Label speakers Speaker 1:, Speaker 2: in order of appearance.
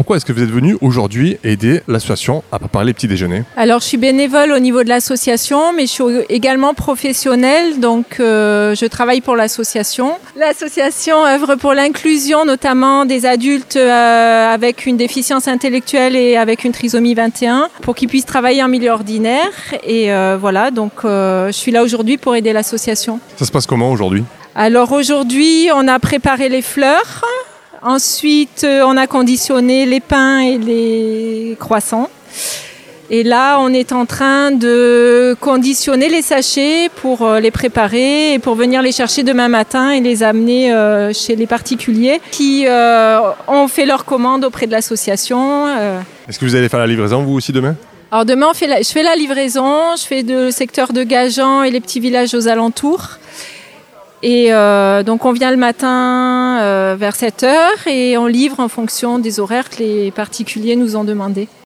Speaker 1: pourquoi est-ce que vous êtes venu aujourd'hui aider l'association à préparer les petits déjeuners ?
Speaker 2: Alors, je suis bénévole au niveau de l'association, mais je suis également professionnelle, donc je travaille pour l'association. L'association œuvre pour l'inclusion, notamment des adultes avec une déficience intellectuelle et avec une trisomie 21, pour qu'ils puissent travailler en milieu ordinaire. Et voilà, donc je suis là aujourd'hui pour aider l'association.
Speaker 1: Ça se passe comment aujourd'hui ?
Speaker 2: Alors aujourd'hui, on a préparé les fleurs. Ensuite, on a conditionné les pains et les croissants. Et là, on est en train de conditionner les sachets pour les préparer et pour venir les chercher demain matin et les amener chez les particuliers qui ont fait leur commande auprès de l'association.
Speaker 1: Est-ce que vous allez faire la livraison vous aussi demain ?
Speaker 2: Alors demain, je fais la livraison, je fais le secteur de Gajan et les petits villages aux alentours. Et donc on vient le matin vers 7h et on livre en fonction des horaires que les particuliers nous ont demandés.